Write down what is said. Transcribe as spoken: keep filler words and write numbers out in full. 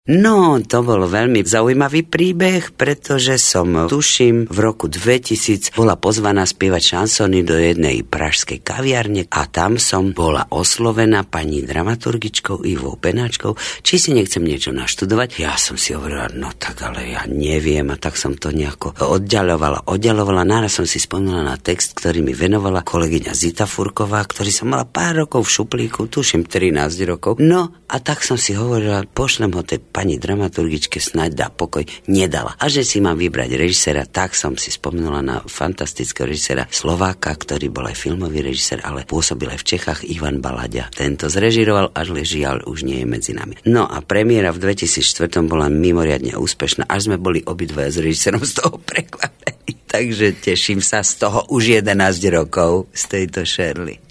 No, to bol veľmi zaujímavý príbeh, pretože som, tuším, v roku dvetisíc bola pozvaná spievať šansóny do jednej pražskej kaviarne a tam som bola oslovená pani dramaturgičkou Ivou Penáčkou, či si nechcem niečo naštudovať. Ja som si hovorila, no tak ale ja neviem, a tak som to nejako oddialovala, oddialovala. Náraz som si spomínala na text, ktorý mi venovala kolegyňa Zita Furková, ktorý som mala pár rokov v šuplíku, tuším trinásť rokov. No a tak som si hovorila, pošlem ho tej pani dramaturgičke, snáď dá pokoj. Nedala. A že si mám vybrať režiséra, tak som si spomenula na fantastického režiséra Slováka, ktorý bol aj filmový režisér, ale pôsobil aj v Čechách, Ivan Balaďa. Tento zrežiroval, až ležiaľ už nie je medzi nami. No a premiéra v dvetisícštyri bola mimoriadne úspešná, až sme boli obidvaja s režisérom z toho prekvapení. Takže teším sa z toho už jedenásť rokov z tejto Shirley.